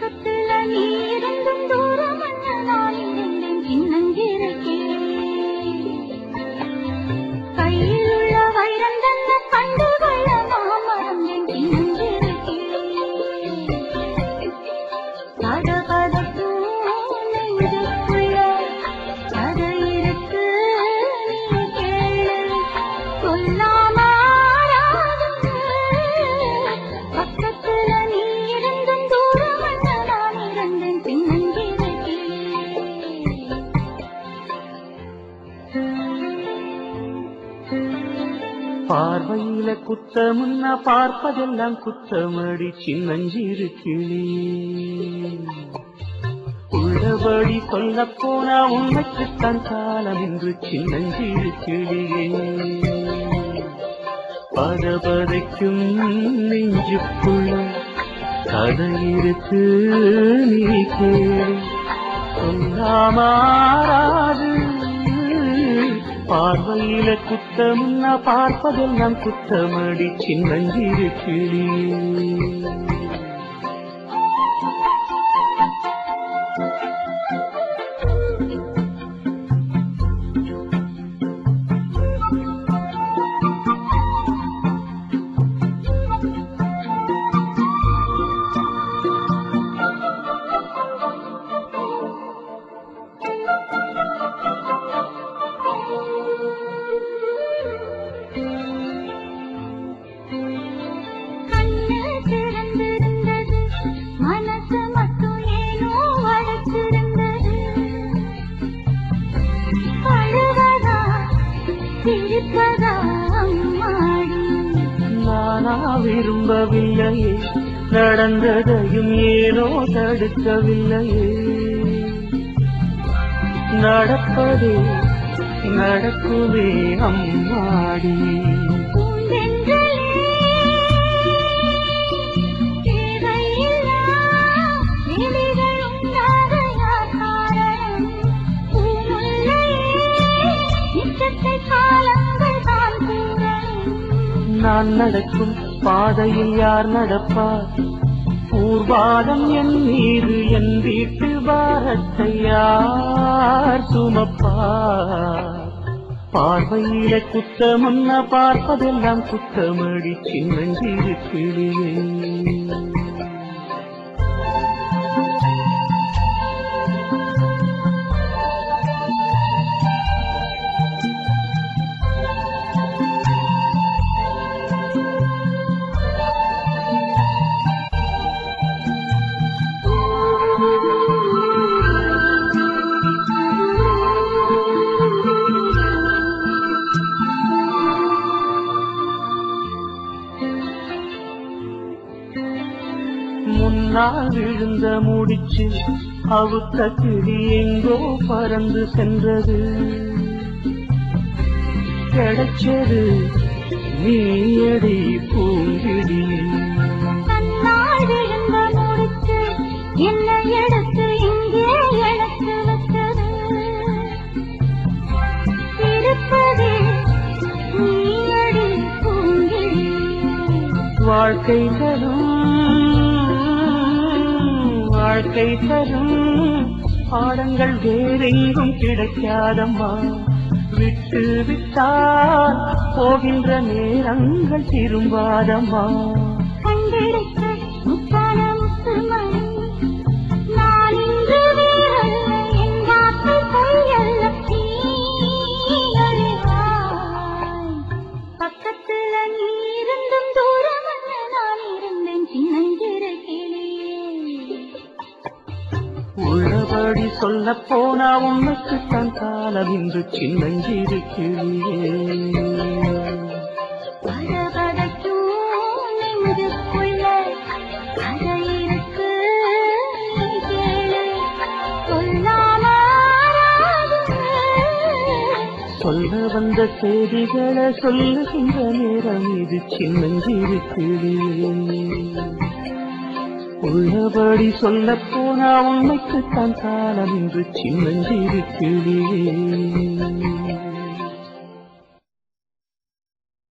பக்கத்துல நீ இருந்தும் தூரம் நான் இருந்தேன் சின்னஞ்சிருக்கே கையில் உள்ள வைரம் தன்ன கண்டு கொள்ள மாமறந்தேன் சின்னஞ்சிருக்கே பதபதக்கும் நெஞ்சுக்குள்ள கதை இருக்கு நீ கேளு சொல்லாம பக்கத்துல நீ இருந்தும் தூரம் நான் இருந்தேன் சின்னஞ்சிருக்கே பார்வையில குத்தமுன்னா பார்ப்பதெல்லாம் குத்தமடி சின்னஞ்சிறு கிளி உள்ளபடி சொல்ல போனா உண்மைக்குத்தான் காலம் என்று சின்னஞ்சிறு கிளியே பதபதைக்கும் நெஞ்சுக்குள்ள கதை இருக்கு நீ கேளு சொல்லாமாறாது பார்வையில குத்தமுன்னா பார்ப்பதெல்லாம் குத்தமடி சின்னஞ்சிறு கிளி மனசு மட்டும் ஏனோ வளர்த்திருந்தது அழுவதா சிரிப்பதா அம்மாடி நானா விரும்பவில்லையே நடந்ததையும் ஏனோ தடுக்கவில்லையே நடப்பதே நடக்குவே அம்மாடி நான் நடக்கும் பாதையில் யார் நடப்பார் ஊர்வாதம் என் மீது என் வீட்டு பாரத்தை யார் சுமப்பார் பார்வையில குத்தமுன்னா பார்ப்பதெல்லாம் குத்தமடி சின்னஞ்சிறு கிளியே முன்னால் விழுந்த முடிச்சு அவுத்த கிளி எங்கோ பறந்து சென்றது கிடைச்சது நீயடி பூங்கிடி தன்னால் விழுந்த முடிச்சு என்னை எடுத்து இங்கே எடுத்து வச்சது இருப்பதே நீயடி பூங்கிடி வாழ்க்கை தரும் பாடங்கள் வேறெங்கும் கிடைக்காதம்மா விட்டு விட்டால் போகின்ற நேரங்கள் திரும்பாதம்மா கண்டெடுத்த முத்தான முத்துமணி நான் இன்று வேறல்ல என் வார்த்தை பொய்யல்ல நீ அறிவாய் பக்கத்துல நீ இருந்தும் தூரம் நான் இருந்தேன் சின்னஞ்சிறு கிளியே உள்ளபடி சொல்ல போனா உனக்குத்தான் காலம் இன்று சின்னஞ்சிறு கிளியே பதபதக்கும் நெஞ்சுக்குள்ள கதை இருக்கு நீ கேளு சொல்லாம சொல்ல வந்த செய்திகளை சொல்லுகின்ற நேரம் இது சின்னஞ்சிறு கிளியே உள்ளபடி சொல்ல போனா உண்மைக்குத்தான் காலம் இன்று சின்னஞ்சிறு கிளியே